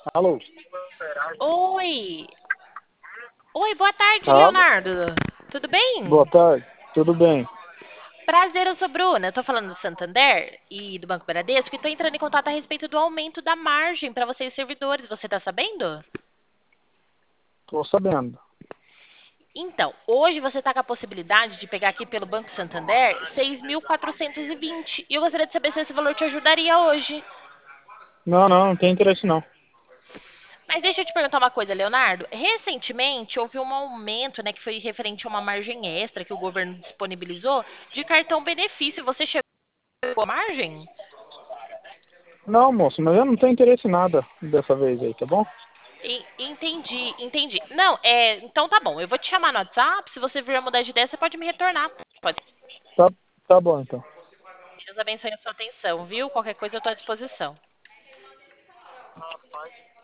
Alô? Oi! Oi, boa tarde, Alô? Leonardo. Tudo Boa bem? tarde. Tudo bem? Prazer, eu sou Bruna. Eu tô falando do Santander e do Banco Bradesco e tô entrando em contato a respeito do aumento da margem para vocês servidores. Você tá sabendo? Tô sabendo. Então, hoje você está com a possibilidade de pegar aqui pelo Banco Santander 6.420. E eu gostaria de saber se esse valor te ajudaria hoje. Não tem interesse não. Mas deixa eu te perguntar uma coisa, Leonardo. Recentemente houve um aumento, né, que foi referente a uma margem extra que o governo disponibilizou de cartão benefício. Você chegou a margem? Não, moço, mas eu não tenho interesse em nada dessa vez aí, tá bom? Entendi, entendi. Não, então tá bom. Eu vou te chamar no WhatsApp. Se você vir a mudar de ideia, você pode me retornar. Pode. Tá, tá bom então. Deus abençoe a sua atenção, viu? Qualquer coisa eu estou à disposição.